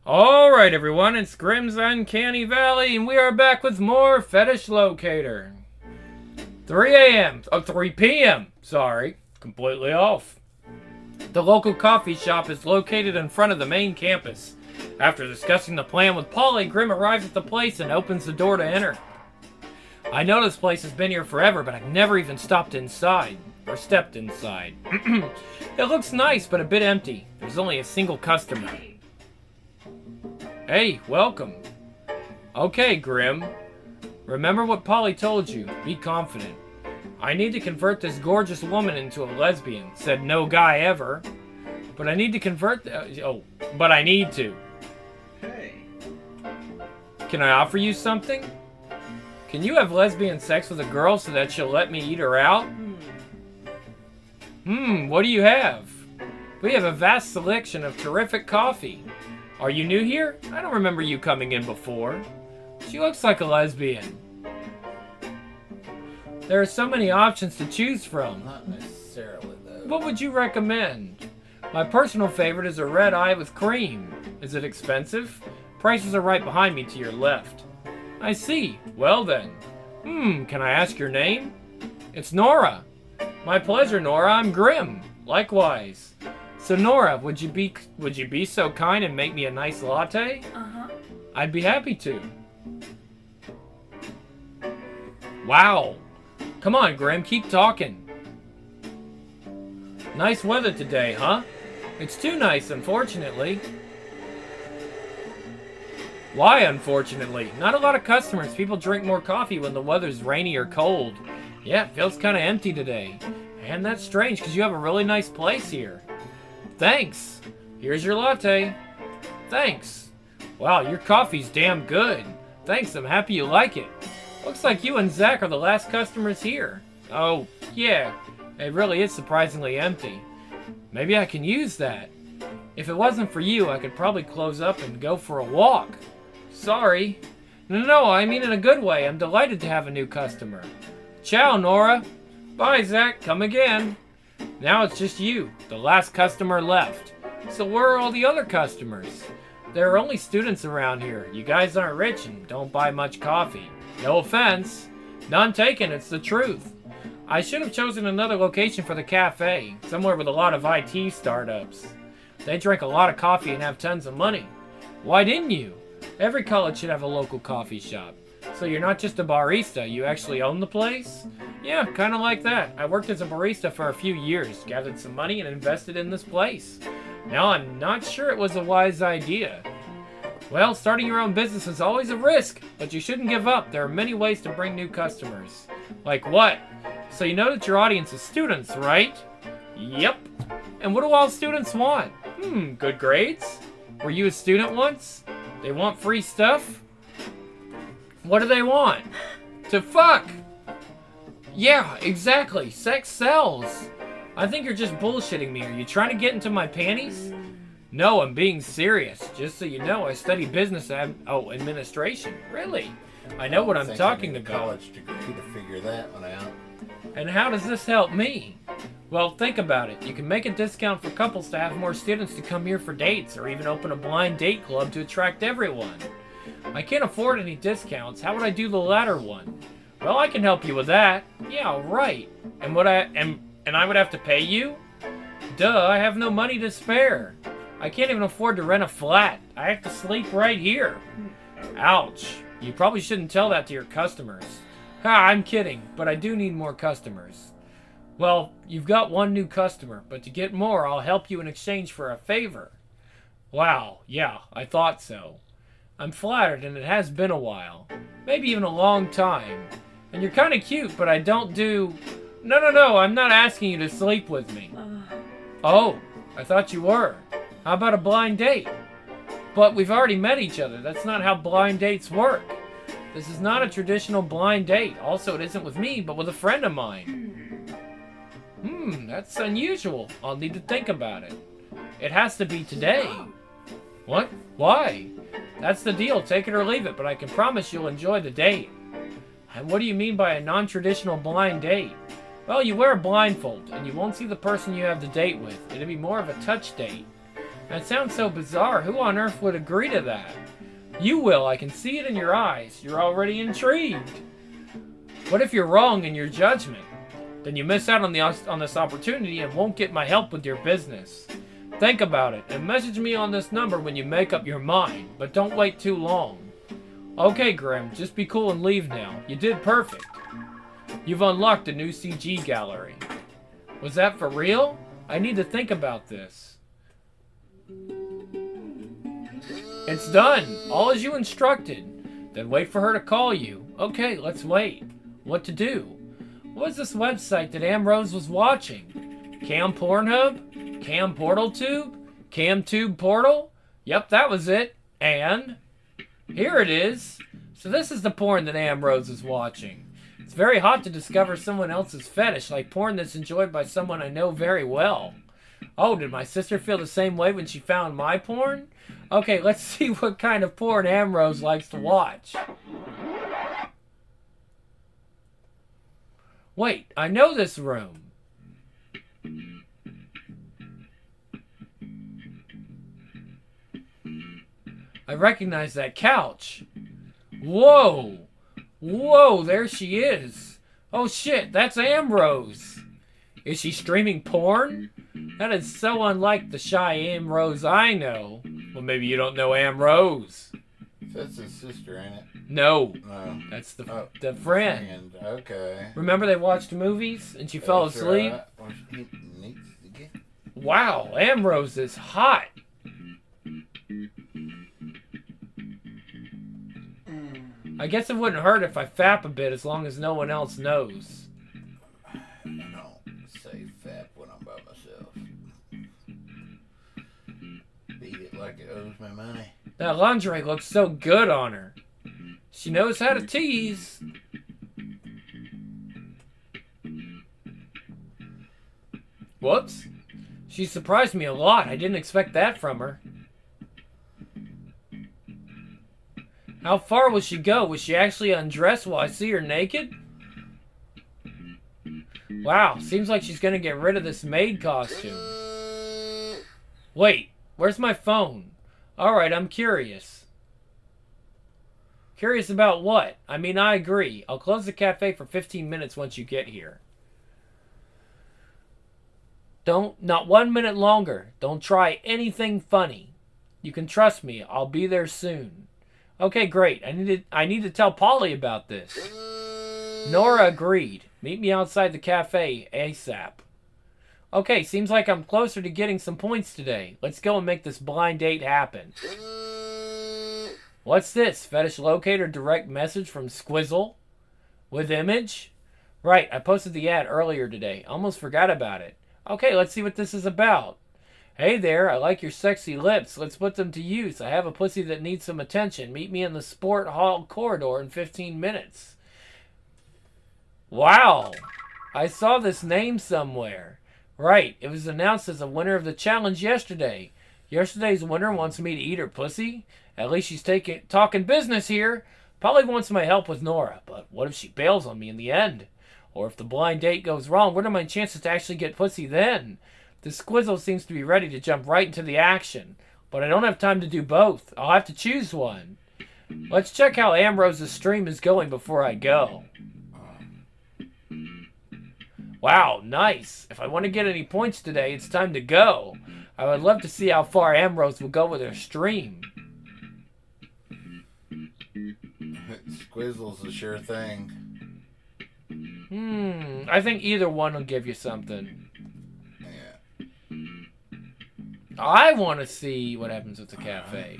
Alright everyone, it's Grimm's Uncanny Valley, and we are back with more Fetish Locator. 3 a.m. Oh, 3 p.m. Sorry, completely off. The local coffee shop is located in front of the main campus. After discussing the plan with Polly, Grimm arrives at the place and opens the door to enter. I know this place has been here forever, but I've never even stopped inside. Or stepped inside. It looks nice, but a bit empty. There's only a single customer. Hey, welcome. Okay, Grimm. Remember what Polly told you. Be confident. I need to convert this gorgeous woman into a lesbian. Said no guy ever. But I need to convert... but I need to. Hey. Can I offer you something? Can you have lesbian sex with a girl so that she'll let me eat her out? What do you have? We have a vast selection of terrific coffee. Are you new here? I don't remember you coming in before. She looks like a lesbian. There are so many options to choose from. Not necessarily, though. What would you recommend? My personal favorite is a red eye with cream. Is it expensive? Prices are right behind me to your left. I see. Well then. Can I ask your name? It's Nora. My pleasure, Nora. I'm Grimm. Likewise. So Nora, would you be so kind and make me a nice latte? Uh-huh. I'd be happy to. Wow. Come on, Grimm, keep talking. Nice weather today, huh? It's too nice, unfortunately. Why, unfortunately? Not a lot of customers. People drink more coffee when the weather's rainy or cold. Yeah, it feels kind of empty today. And that's strange, because you have a really nice place here. Thanks. Here's your latte. Thanks. Wow, your coffee's damn good. Thanks, I'm happy you like it. Looks like you and Zach are the last customers here. Oh, yeah. It really is surprisingly empty. Maybe I can use that. If it wasn't for you, I could probably close up and go for a walk. Sorry. No, I mean in a good way. I'm delighted to have a new customer. Ciao, Nora. Bye, Zach. Come again. Now it's just you, the last customer left. So where are all the other customers? There are only students around here. You guys aren't rich and don't buy much coffee. No offense. None taken, it's the truth. I should have chosen another location for the cafe, somewhere with a lot of IT startups. They drink a lot of coffee and have tons of money. Why didn't you? Every college should have a local coffee shop. So you're not just a barista, you actually own the place? Yeah, kind of like that. I worked as a barista for a few years, gathered some money, and invested in this place. Now I'm not sure it was a wise idea. Well, starting your own business is always a risk, but you shouldn't give up. There are many ways to bring new customers. Like what? So you know that your audience is students, right? Yep. And what do all students want? Good grades? Were you a student once? They want free stuff? What do they want? To fuck! Yeah, exactly. Sex sells. I think you're just bullshitting me. Are you trying to get into my panties? No, I'm being serious. Just so you know, I study business administration. Really? I know what I'm talking about. College degree to figure that one out. And how does this help me? Well, think about it. You can make a discount for couples to have more students to come here for dates, or even open a blind date club to attract everyone. I can't afford any discounts. How would I do the latter one? Well, I can help you with that. Yeah, right. And I would have to pay you? Duh, I have no money to spare. I can't even afford to rent a flat. I have to sleep right here. Ouch. You probably shouldn't tell that to your customers. I'm kidding, but I do need more customers. Well, you've got one new customer, but to get more, I'll help you in exchange for a favor. Wow, yeah, I thought so. I'm flattered, and it has been a while. Maybe even a long time. And you're kind of cute, but I don't do... No, I'm not asking you to sleep with me. Oh, I thought you were. How about a blind date? But we've already met each other. That's not how blind dates work. This is not a traditional blind date. Also, it isn't with me, but with a friend of mine. That's unusual. I'll need to think about it. It has to be today. What? Why? That's the deal. Take it or leave it, but I can promise you'll enjoy the date. And what do you mean by a non-traditional blind date? Well, you wear a blindfold, and you won't see the person you have the date with. It'll be more of a touch date. That sounds so bizarre. Who on earth would agree to that? You will. I can see it in your eyes. You're already intrigued. What if you're wrong in your judgment? Then you miss out on this opportunity and won't get my help with your business. Think about it and message me on this number when you make up your mind, but don't wait too long. Okay, Grim, just be cool and leave now. You did perfect. You've unlocked a new CG gallery. Was that for real? I need to think about this. It's done. All as you instructed. Then wait for her to call you. Okay, let's wait. What to do? What was this website that Ambrose was watching? Cam Pornhub? Cam Portal Tube? CamTube Portal? Yep, that was it. And here it is. So this is the porn that Ambrose is watching. It's very hot to discover someone else's fetish, like porn that's enjoyed by someone I know very well. Oh, did my sister feel the same way when she found my porn? Okay, let's see what kind of porn Ambrose likes to watch. Wait, I know this room. I recognize that couch. Whoa! Whoa, there she is. Oh shit, that's Ambrose. Is she streaming porn? That is so unlike the shy Ambrose I know. Well, maybe you don't know Ambrose. That's his sister, ain't it? No. No. That's the friend. Okay. Remember they watched movies and she fell asleep? Right. Well, she needs to get... Wow, Ambrose is hot. I guess it wouldn't hurt if I fap a bit as long as no one else knows. No, say fap when I'm by myself. Beat it like it owes me money. That lingerie looks so good on her. She knows how to tease. Whoops. She surprised me a lot. I didn't expect that from her. How far will she go? Will she actually undress while I see her naked? Wow, seems like she's gonna get rid of this maid costume. Wait, where's my phone? Alright, I'm curious. Curious about what? I mean, I agree. I'll close the cafe for 15 minutes once you get here. Not 1 minute longer. Don't try anything funny. You can trust me. I'll be there soon. Okay, great. I need to tell Polly about this. Nora agreed. Meet me outside the cafe ASAP. Okay, seems like I'm closer to getting some points today. Let's go and make this blind date happen. What's this? Fetish locator direct message from Squizzle? With image? Right, I posted the ad earlier today. Almost forgot about it. Okay, let's see what this is about. Hey there, I like your sexy lips. Let's put them to use. I have a pussy that needs some attention. Meet me in the sport hall corridor in 15 minutes. Wow. I saw this name somewhere. Right, it was announced as a winner of the challenge yesterday. Yesterday's winner wants me to eat her pussy. At least she's talking business here. Probably wants my help with Nora, but what if she bails on me in the end? Or if the blind date goes wrong, what are my chances to actually get pussy then? The Squizzle seems to be ready to jump right into the action, but I don't have time to do both. I'll have to choose one. Let's check how Ambrose's stream is going before I go. Wow, nice. If I want to get any points today, it's time to go. I would love to see how far Ambrose will go with her stream. Squizzle's a sure thing. I think either one will give you something. Yeah. I want to see what happens with the cafe.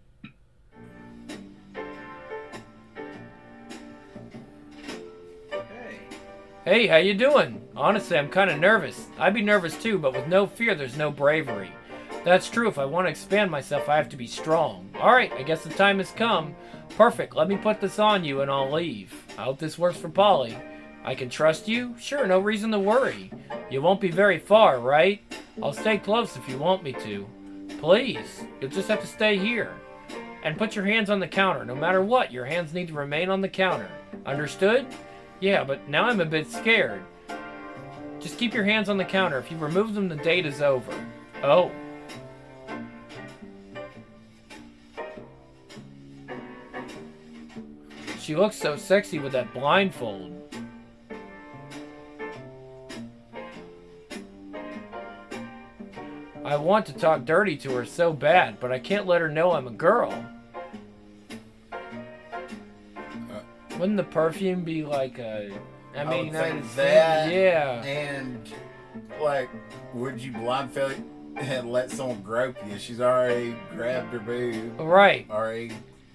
Hey, how you doing? Honestly, I'm kind of nervous. I'd be nervous too, but with no fear, there's no bravery. That's true. If I want to expand myself, I have to be strong. Alright, I guess the time has come. Perfect. Let me put this on you and I'll leave. I hope this works for Polly. I can trust you? Sure, no reason to worry. You won't be very far, right? I'll stay close if you want me to. Please, you'll just have to stay here. And put your hands on the counter. No matter what, your hands need to remain on the counter. Understood? Yeah, but now I'm a bit scared. Just keep your hands on the counter. If you remove them, the date is over. Oh. She looks so sexy with that blindfold. I want to talk dirty to her so bad, but I can't let her know I'm a girl. Wouldn't the perfume be like a... I mean, that, yeah. And, like, would you blindfold and let someone grope you? She's already grabbed her boob. Right. Already.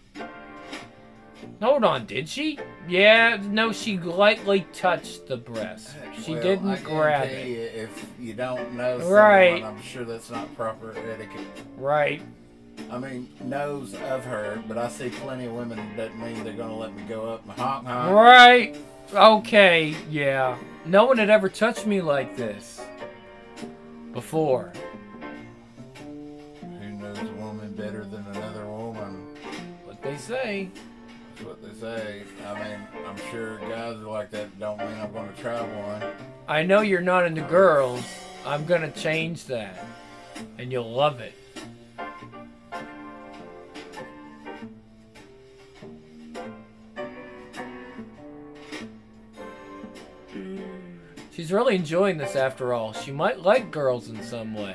Hold on, did she? Yeah, no, she lightly touched the breast. She didn't grab it. If you don't know someone, Right. I'm sure that's not proper etiquette. Right. I mean, knows of her, but I see plenty of women that doesn't mean they're going to let me go up and honk. Right. Okay, yeah. No one had ever touched me like this before. Who knows a woman better than another woman? What they say. That's what they say. I mean, I'm sure guys are like that. Don't mean I'm going to try one. I know you're not into girls. I'm gonna change that. And you'll love it. She's really enjoying this after all. She might like girls in some way.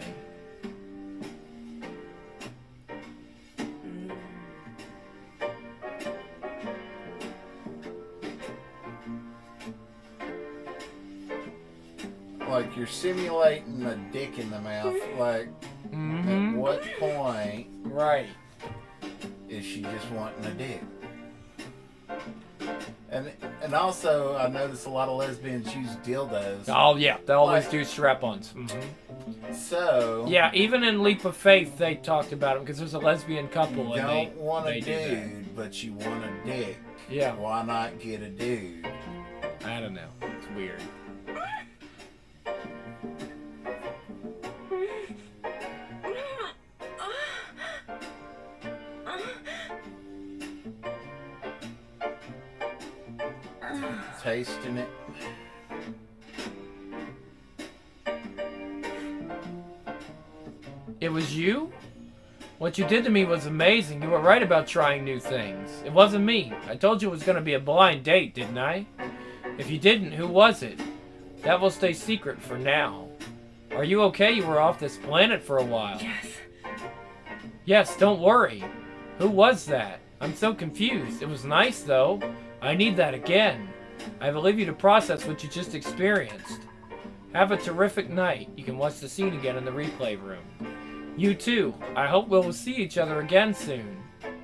Like, you're simulating a dick in the mouth. Like, at what point Right. is she just wanting a dick? And also, I notice a lot of lesbians use dildos. Oh, yeah. They always Like- do strap-ons. So, Yeah, even in Leap of Faith, they talked about them because there's a lesbian couple. you And don't want a they do that. dude, but you want a dick. Yeah. Why not get a dude? I don't know. It's weird. Tasting it. It was you? What you did to me was amazing. You were right about trying new things. It wasn't me. I told you it was going to be a blind date, didn't I? If you didn't, who was it? That will stay secret for now. Are you okay? You were off this planet for a while. Yes. Yes, don't worry. Who was that? I'm so confused. It was nice, though. I need that again. I will leave you to process what you just experienced. Have a terrific night. You can watch the scene again in the replay room. You too. I hope we'll see each other again soon.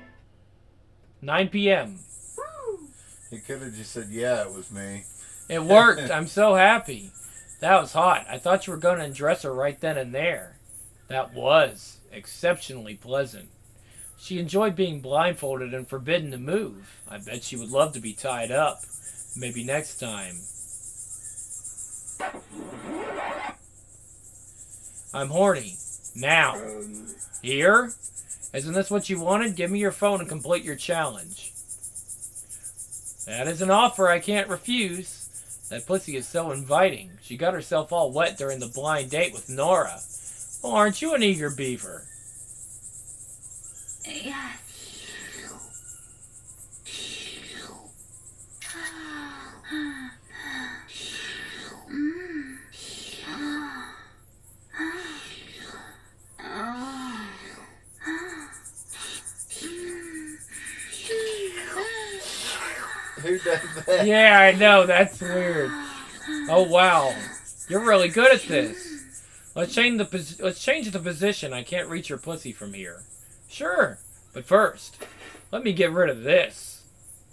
9 p.m. He could have just said, yeah, it was me. It worked. I'm so happy. That was hot. I thought you were going to undress her right then and there. That was exceptionally pleasant. She enjoyed being blindfolded and forbidden to move. I bet she would love to be tied up. Maybe next time. I'm horny. Now. Here? Isn't this what you wanted? Give me your phone and complete your challenge. That is an offer I can't refuse. That pussy is so inviting. She got herself all wet during the blind date with Nora. Well, aren't you an eager beaver? Yes. Who does that? Yeah, I know. That's weird. Oh, wow. You're really good at this. Let's change the position. I can't reach your pussy from here. Sure. But first, let me get rid of this.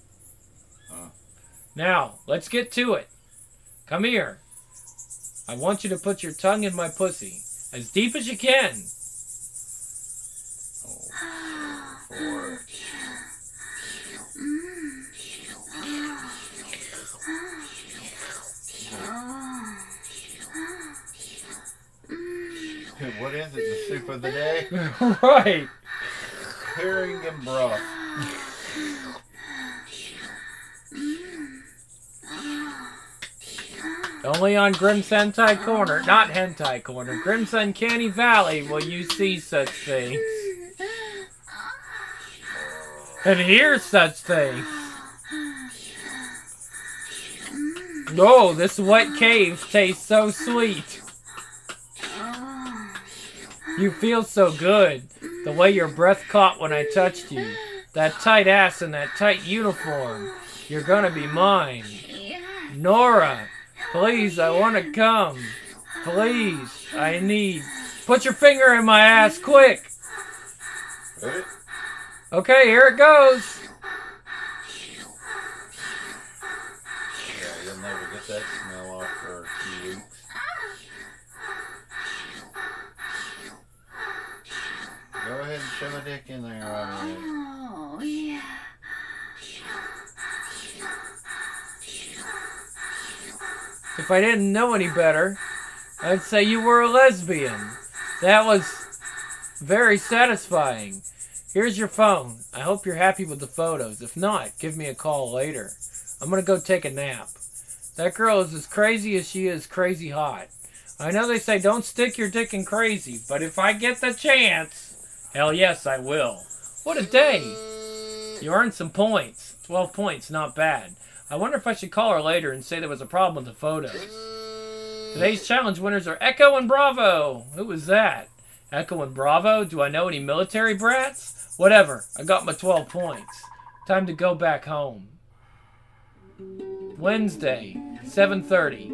Now, let's get to it. Come here. I want you to put your tongue in my pussy. As deep as you can. Four. What is it? The soup of the day? Right. Herring and broth. Only on Grimm's Hentai Corner, not Hentai Corner, Grimm's Uncanny Valley will you see such things. And hear such things. Oh, this wet cave tastes so sweet. You feel so good. The way your breath caught when I touched you. That tight ass and that tight uniform. You're gonna be mine. Nora, please, I want to come. Please, I need. Put your finger in my ass, quick. Okay, here it goes. Yeah, you'll never get that smell off for a few weeks. Go ahead and shove a dick in there right away. Oh, yeah. If I didn't know any better, I'd say you were a lesbian. That was very satisfying. Here's your phone. I hope you're happy with the photos. If not, give me a call later. I'm gonna go take a nap. That girl is as crazy as she is crazy hot. I know they say don't stick your dick in crazy, but if I get the chance, hell yes, I will. What a day. You earned some points. 12 points, not bad. I wonder if I should call her later and say there was a problem with the photos. Today's challenge winners are Echo and Bravo. Who was that? Echo and Bravo? Do I know any military brats? Whatever. I got my 12 points. Time to go back home. Wednesday, 7:30.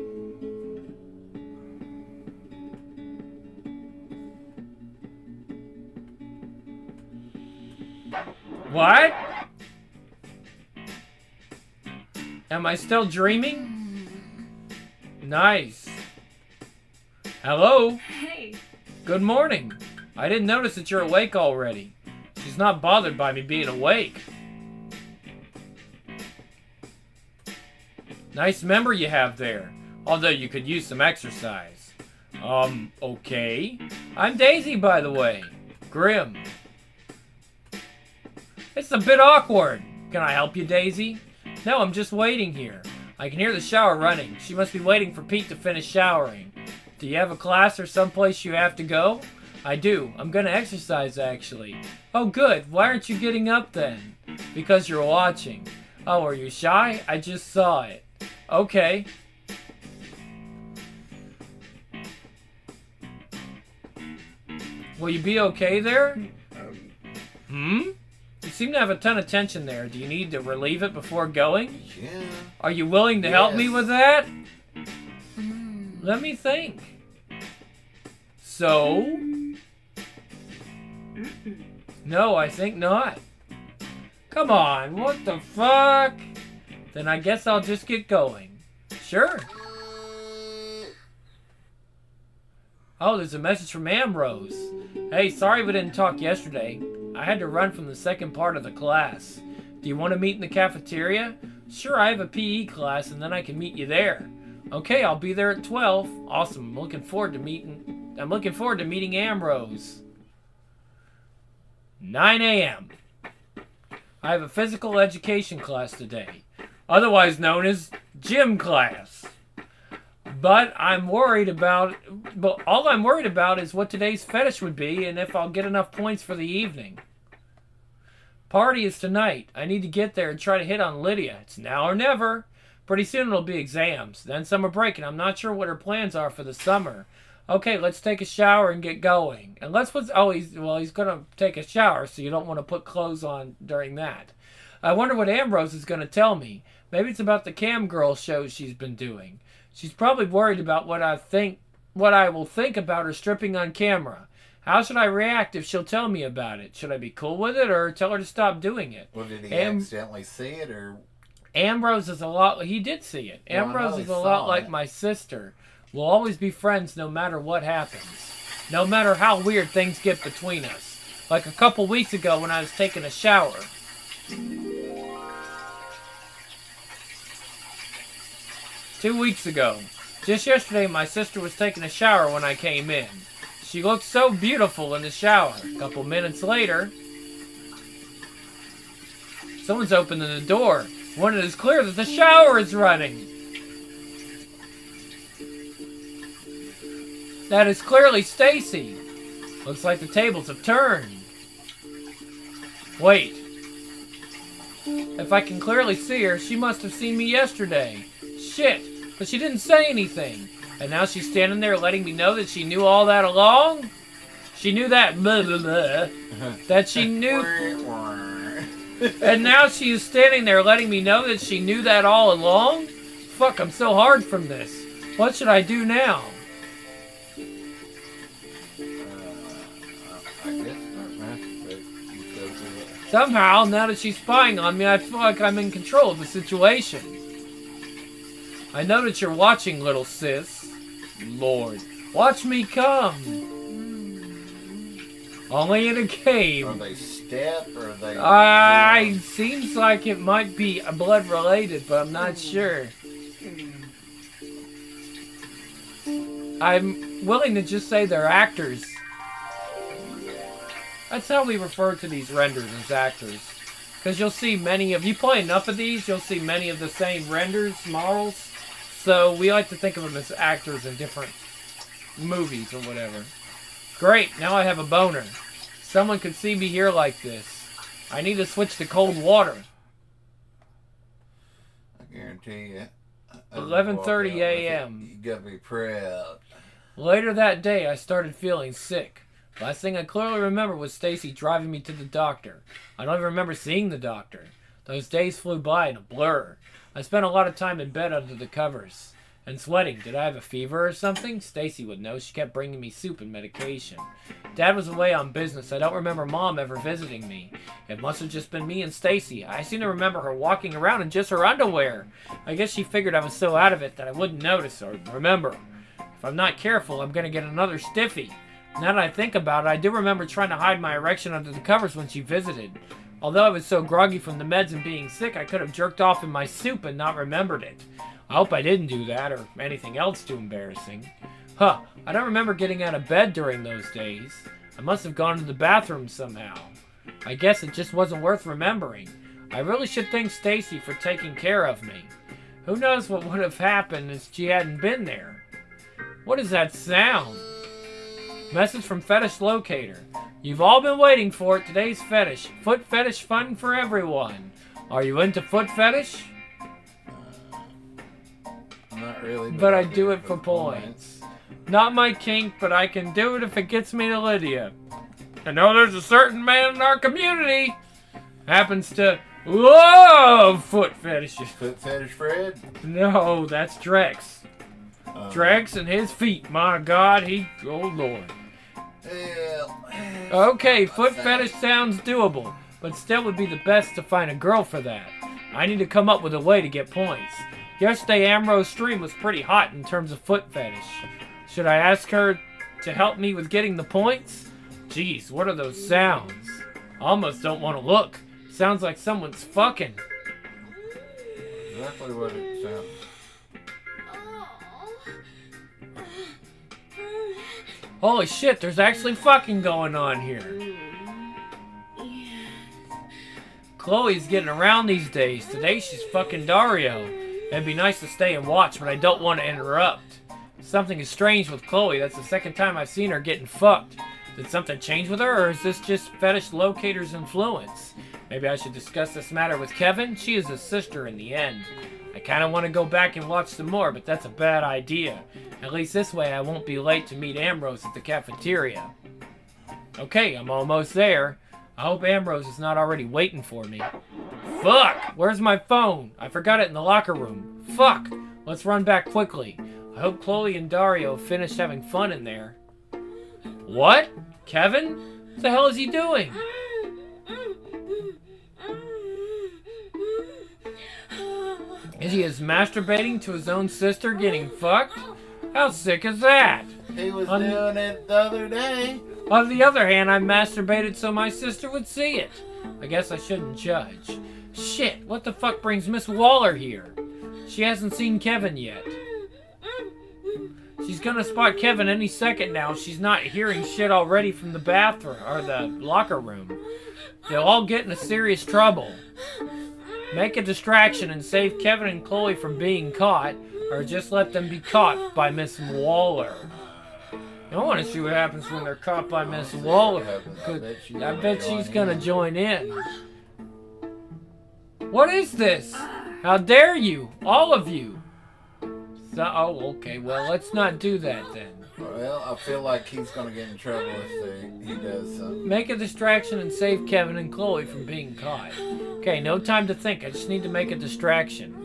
What? Am I still dreaming? Nice. Hello? Hey. Good morning. I didn't notice that you're awake already. She's not bothered by me being awake. Nice member you have there. Although you could use some exercise. Okay. I'm Daisy, by the way. Grim. It's a bit awkward. Can I help you, Daisy? No, I'm just waiting here. I can hear the shower running. She must be waiting for Pete to finish showering. Do you have a class or someplace you have to go? I do. I'm gonna exercise, actually. Oh, good. Why aren't you getting up then? Because you're watching. Oh, are you shy? I just saw it. Okay. Will you be okay there? You seem to have a ton of tension there. Do you need to relieve it before going? Yeah. Are you willing to help me with that? Let me think. So? No, I think not. Come on, what the fuck? Then I guess I'll just get going. Sure. Oh, there's a message from Ambrose. Hey, sorry we didn't talk yesterday. I had to run from the second part of the class. Do you want to meet in the cafeteria? Sure, I have a PE class and then I can meet you there. Okay, I'll be there at 12. Awesome. I'm looking forward to meeting Ambrose. 9 a.m. I have a physical education class today, otherwise known as gym class. But all I'm worried about is what today's fetish would be and if I'll get enough points for the evening. Party is tonight. I need to get there and try to hit on Lydia. It's now or never. Pretty soon it'll be exams, then summer break, and I'm not sure what her plans are for the summer. Okay, let's take a shower and get going. And he's gonna take a shower, so you don't want to put clothes on during that. I wonder what Ambrose is gonna tell me. Maybe it's about the cam girl shows she's been doing. She's probably worried about what I will think about her stripping on camera. How should I react if she'll tell me about it? Should I be cool with it or tell her to stop doing it? Well, did he accidentally see it or? Ambrose is a lot. He did see it. Ambrose is a lot like my sister. We'll always be friends no matter what happens. No matter how weird things get between us. Like a couple weeks ago when I was taking a shower. 2 weeks ago. Just yesterday, my sister was taking a shower when I came in. She looked so beautiful in the shower. A couple minutes later, someone's opening the door. When it is clear that the shower is running. That is clearly Stacy. Looks like the tables have turned. Wait. If I can clearly see her, she must have seen me yesterday. Shit. but she didn't say anything. And now she's standing there letting me know that she knew all that along? She knew that blah, blah, blah, that she knew. And now she is standing there letting me know that she knew that all along? Fuck, I'm so hard from this. What should I do now? Somehow, now that she's spying on me, I feel like I'm in control of the situation. I know that you're watching, little sis. Lord, watch me come. Only in a cave. Are they step or are they... Seems like it might be blood related, but I'm not sure. I'm willing to just say they're actors. That's how we refer to these renders, as actors. Because you'll see many of... You play enough of these, you'll see many of the same renders, models. So we like to think of them as actors in different movies or whatever. Great, now I have a boner. Someone could see me here like this. I need to switch to cold water. I guarantee you. 11:30 a.m. You gotta be proud. Later that day, I started feeling sick. Last thing I clearly remember was Stacy driving me to the doctor. I don't even remember seeing the doctor. Those days flew by in a blur. I spent a lot of time in bed under the covers. And sweating. Did I have a fever or something? Stacy would know. She kept bringing me soup and medication. Dad was away on business. I don't remember Mom ever visiting me. It must have just been me and Stacy. I seem to remember her walking around in just her underwear. I guess she figured I was so out of it that I wouldn't notice or remember. If I'm not careful, I'm going to get another stiffy. Now that I think about it, I do remember trying to hide my erection under the covers when she visited. Although I was so groggy from the meds and being sick, I could have jerked off in my soup and not remembered it. I hope I didn't do that or anything else too embarrassing. Huh, I don't remember getting out of bed during those days. I must have gone to the bathroom somehow. I guess it just wasn't worth remembering. I really should thank Stacy for taking care of me. Who knows what would have happened if she hadn't been there? What is that sound? Message from Fetish Locator. You've all been waiting for it. Today's fetish. Foot fetish fun for everyone. Are you into foot fetish? Not really. But I do it for points. Not my kink, but I can do it if it gets me to Lydia. I know there's a certain man in our community happens to love foot fetishes. Foot fetish Fred? No, that's Drex. Drex and his feet. My God, oh Lord. Okay, foot fetish sounds doable, but still would be the best to find a girl for that. I need to come up with a way to get points. Yesterday, Amro's stream was pretty hot in terms of foot fetish. Should I ask her to help me with getting the points? Jeez, what are those sounds? Almost don't want to look. Sounds like someone's fucking. Exactly what it sounds. Holy shit, there's actually fucking going on here. Chloe's getting around these days. Today she's fucking Dario. It'd be nice to stay and watch, but I don't want to interrupt. Something is strange with Chloe. That's the second time I've seen her getting fucked. Did something change with her, or is this just Fetish Locator's influence? Maybe I should discuss this matter with Kevin? She is a sister in the end. I kind of want to go back and watch some more, but that's a bad idea. At least this way I won't be late to meet Ambrose at the cafeteria. Okay, I'm almost there. I hope Ambrose is not already waiting for me. Fuck! Where's my phone? I forgot it in the locker room. Fuck! Let's run back quickly. I hope Chloe and Dario finished having fun in there. What? Kevin? What the hell is he doing? Is he masturbating to his own sister getting fucked? How sick is that? He was doing it the other day. On the other hand, I masturbated so my sister would see it. I guess I shouldn't judge. Shit, what the fuck brings Miss Waller here? She hasn't seen Kevin yet. She's gonna spot Kevin any second now if she's not hearing shit already from the bathroom or the locker room. They'll all get into serious trouble. Make a distraction and save Kevin and Chloe from being caught, or just let them be caught by Miss Waller. I want to see what happens when they're caught by Miss Waller. I bet she's gonna join in. What is this? How dare you? All of you. So, oh, okay. Well, let's not do that then. Well, I feel like he's gonna get in trouble if he does something. Make a distraction and save Kevin and Chloe from being caught. Okay, no time to think. I just need to make a distraction.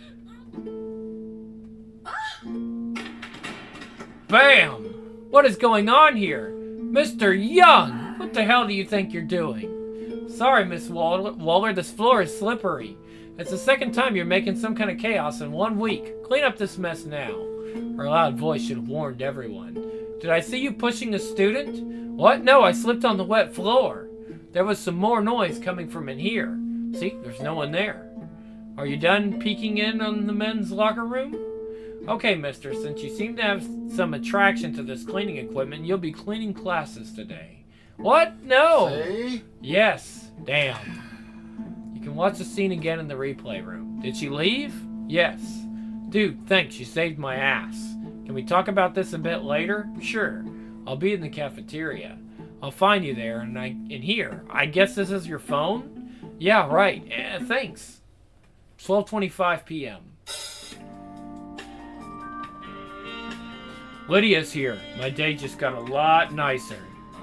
Bam! What is going on here? Mr. Young! What the hell do you think you're doing? Sorry, Miss Waller, this floor is slippery. It's the second time you're making some kind of chaos in 1 week. Clean up this mess now. Her loud voice should have warned everyone. Did I see you pushing a student? What? No, I slipped on the wet floor. There was some more noise coming from in here. See, there's no one there. Are you done peeking in on the men's locker room? Okay, mister, since you seem to have some attraction to this cleaning equipment, you'll be cleaning classes today. What? No! See? Yes. Damn. You can watch the scene again in the replay room. Did she leave? Yes. Dude, thanks, you saved my ass. Can we talk about this a bit later? Sure. I'll be in the cafeteria. I'll find you there, and in here. I guess this is your phone? Yeah, right. Thanks. 12:25 p.m. Lydia's here. My day just got a lot nicer.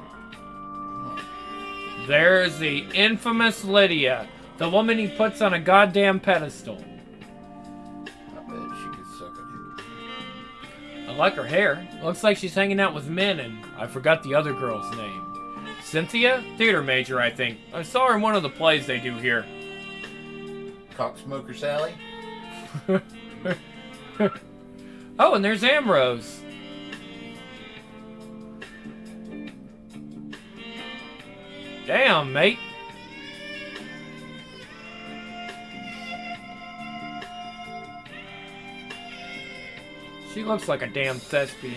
There's the infamous Lydia, the woman he puts on a goddamn pedestal. I bet she could suck at him. I like her hair. Looks like she's hanging out with men, and I forgot the other girl's name. Cynthia? Theater major, I think. I saw her in one of the plays they do here. Cocksmoker Sally? Oh, and there's Ambrose. Damn, mate. She looks like a damn thespian.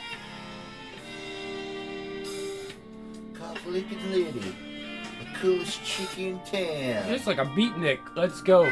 Cock-licking lady. The coolest chick in town. It's like a beatnik. Let's go.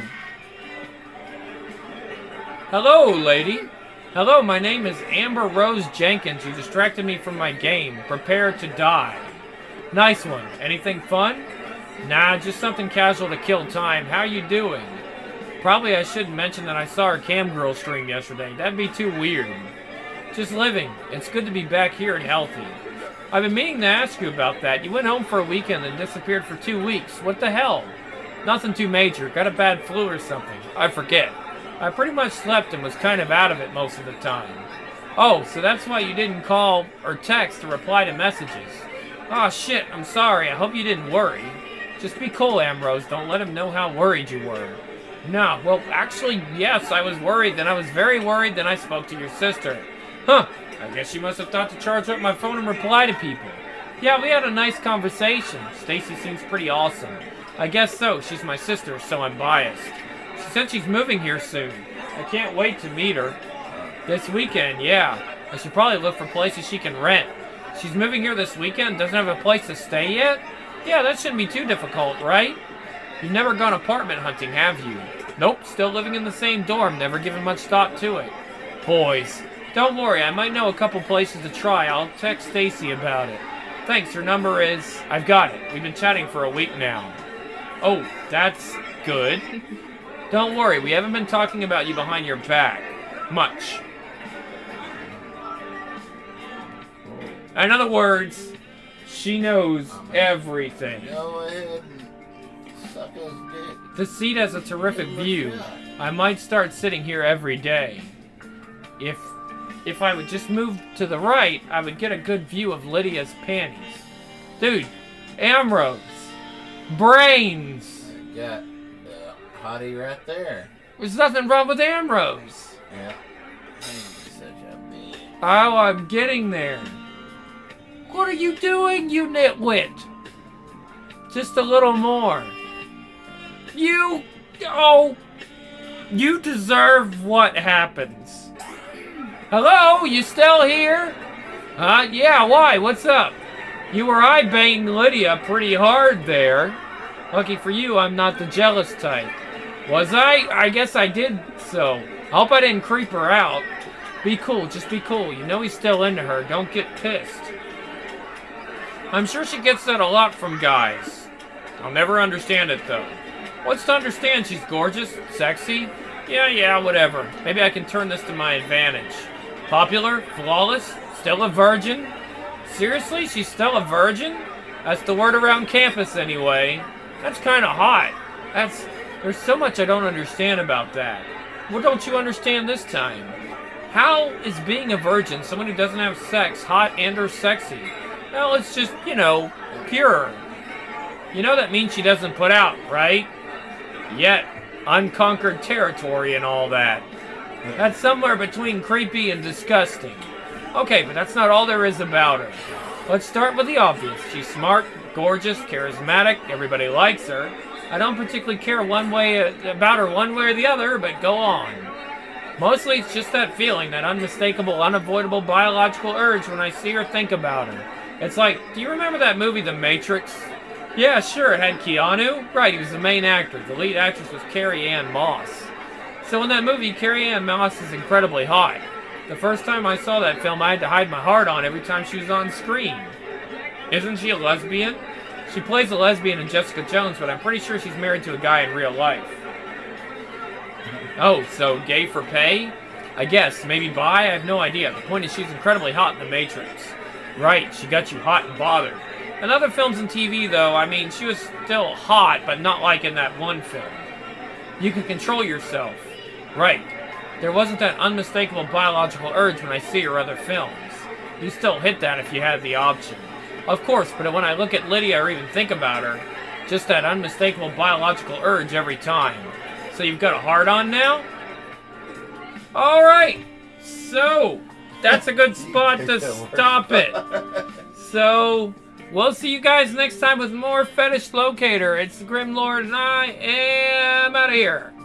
Hello, lady. Hello, my name is Amber Rose Jenkins. You distracted me from my game. Prepare to die. Nice one. Anything fun? Nah, just something casual to kill time. How you doing? Probably I shouldn't mention that I saw her cam girl stream yesterday. That'd be too weird. Just living. It's good to be back here and healthy. I've been meaning to ask you about that. You went home for a weekend and disappeared for 2 weeks. What the hell? Nothing too major. Got a bad flu or something. I forget. I pretty much slept and was kind of out of it most of the time. Oh, so that's why you didn't call or text to reply to messages. Oh shit, I'm sorry. I hope you didn't worry. Just be cool, Ambrose. Don't let him know how worried you were. No, well, actually, yes, I was worried. Then I was very worried. Then I spoke to your sister. Huh, I guess she must have thought to charge up my phone and reply to people. Yeah, we had a nice conversation. Stacy seems pretty awesome. I guess so. She's my sister, so I'm biased. She said she's moving here soon. I can't wait to meet her. This weekend, yeah. I should probably look for places she can rent. She's moving here this weekend? Doesn't have a place to stay yet? Yeah, that shouldn't be too difficult, right? You've never gone apartment hunting, have you? Nope, still living in the same dorm, never given much thought to it. Boys, don't worry, I might know a couple places to try. I'll text Stacy about it. Thanks, her number is... I've got it. We've been chatting for a week now. Oh, that's good. Don't worry, we haven't been talking about you behind your back. Much. In other words, she knows everything. Go ahead and suck his dick. The seat has a terrific view. I might start sitting here every day. If I would just move to the right, I would get a good view of Lydia's panties. Dude, Ambrose. Brains. Got hottie right there. There's nothing wrong with Ambrose. Yeah. He's such a bitch. Oh, I'm getting there. What are you doing, you nitwit? Just a little more. You deserve what happens. Hello, you still here? Yeah, why? What's up? You were eye-baiting Lydia pretty hard there. Lucky for you, I'm not the jealous type. Was I? I guess I did so. I hope I didn't creep her out. Be cool, just be cool. You know he's still into her. Don't get pissed. I'm sure she gets that a lot from guys. I'll never understand it, though. What's to understand? She's gorgeous, sexy. Yeah, whatever. Maybe I can turn this to my advantage. Popular? Flawless? Still a virgin? Seriously? She's still a virgin? That's the word around campus anyway. That's kind of hot. There's so much I don't understand about that. What don't you understand this time? How is being a virgin, someone who doesn't have sex, hot and or sexy? Well, it's just, pure. You know that means she doesn't put out, right? Yet, unconquered territory and all that. That's somewhere between creepy and disgusting. Okay, but that's not all there is about her. Let's start with the obvious. She's smart, gorgeous, charismatic, everybody likes her. I don't particularly care about her one way or the other, but go on. Mostly it's just that feeling, that unmistakable, unavoidable biological urge when I see or think about her. It's like, do you remember that movie, The Matrix? Yeah, sure, it had Keanu. Right, he was the main actor. The lead actress was Carrie-Anne Moss. So in that movie, Carrie-Anne Moss is incredibly hot. The first time I saw that film, I had to hide my heart on every time she was on screen. Isn't she a lesbian? She plays a lesbian in Jessica Jones, but I'm pretty sure she's married to a guy in real life. Oh, so gay for pay? I guess, maybe bi? I have no idea. The point is she's incredibly hot in The Matrix. Right, she got you hot and bothered. In other films and TV, though, she was still hot, but not like in that one film. You can control yourself. Right. There wasn't that unmistakable biological urge when I see her other films. You still hit that if you had the option. Of course, but when I look at Lydia or even think about her, just that unmistakable biological urge every time. So you've got a hard-on now? Alright, so that's a good spot to stop it. So, we'll see you guys next time with more Fetish Locator. It's the Grim Lord and I am out of here.